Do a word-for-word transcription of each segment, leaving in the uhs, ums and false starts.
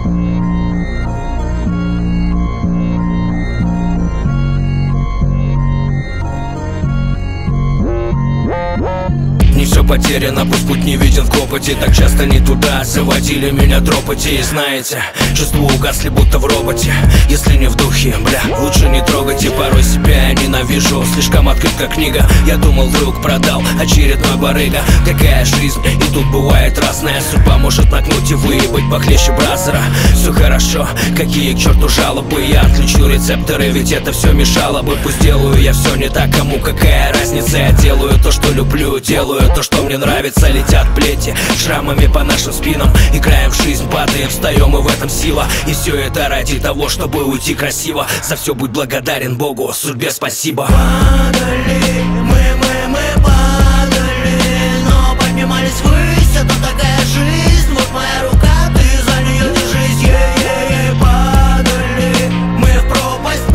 Не все потеряно, пусть путь не виден в копоте. Так часто не туда заводили меня дропати. И знаете, чувства угасли будто в роботе. Если не в духе, бля, лучше не трогайте. Порой себя я ненавижу, слишком открыт как книга. Я думал, друг продал, очередной барыга. Такая жизнь, и тут бывает разная. Судьба может нагнуть и выебать похлеще бразера. Все хорошо, какие к черту жалобы. Я отключил рецепторы, ведь это все мешало бы. Пусть делаю я все не так, кому какая разница. Я делаю то, что люблю, делаю то, что мне нравится. Летят плети шрамами по нашим спинам. Играем в жизнь, падаем, встаем, и в этом сила. И все это ради того, чтобы уйти красиво. За все будь благодарен Богу, судьбе спасибо. Падали, мы, мы, мы падали, но поднимались ввысь, это такая жизнь. Вот моя рука, ты за нее держись. Е-е-е, падали, мы в пропасть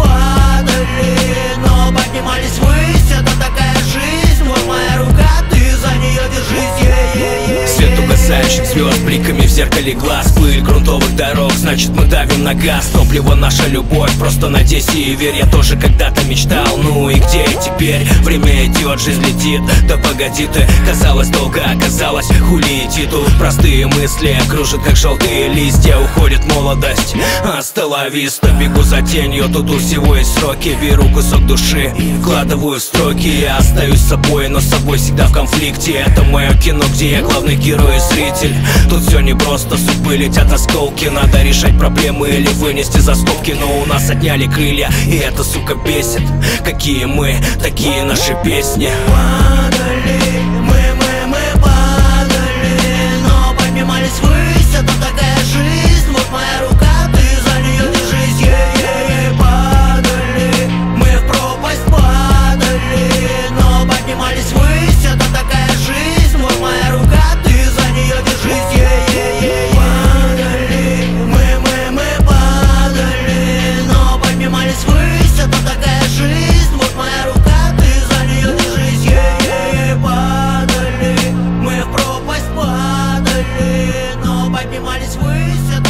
падали, но поднимались ввысь, это такая жизнь. Вот моя рука, ты за нее держись. Е-е-е. Свет угасающих звезд, бликами в зеркале глаз. Пыль грунтовых дорог, значит мы давим на газ. Топливо наша любовь, просто надейся и верь. Я тоже когда-то мечтал, ну и где я теперь? Время идет, жизнь летит, да погоди ты. Казалось долго, оказалось, хули идти тут. Простые мысли кружат, как желтые листья. Уходит молодость, астелависта. Бегу за тенью, тут у всего есть сроки. Беру кусок души, вкладываю в строки. Я остаюсь собой, но с собой всегда в конфликте. Это мое кино, где я главный герой и зритель. Тут все непросто, судьбы летят осколки. Надо решать проблемы или вынести за скобки. Но у нас отняли крылья, и это, сука, бесит. Какие мы, такие наши песни. Падали, мы, мы, мы падали, но поднимались ввысь, это такая жизнь. Вот моя рука, ты за нее держись. Е-е-е, падали, мы в пропасть падали, но поднимались ввысь, это такая жизнь. Вот моя рука, ты за нее держись. Е-е-е, падали, мы, мы, мы падали, но поднимались ввысь, это такая жизнь. Вот моя рука, ты за нее держись. Е-е-е, падали, мы в пропасть падали, но поднимались ввысь, это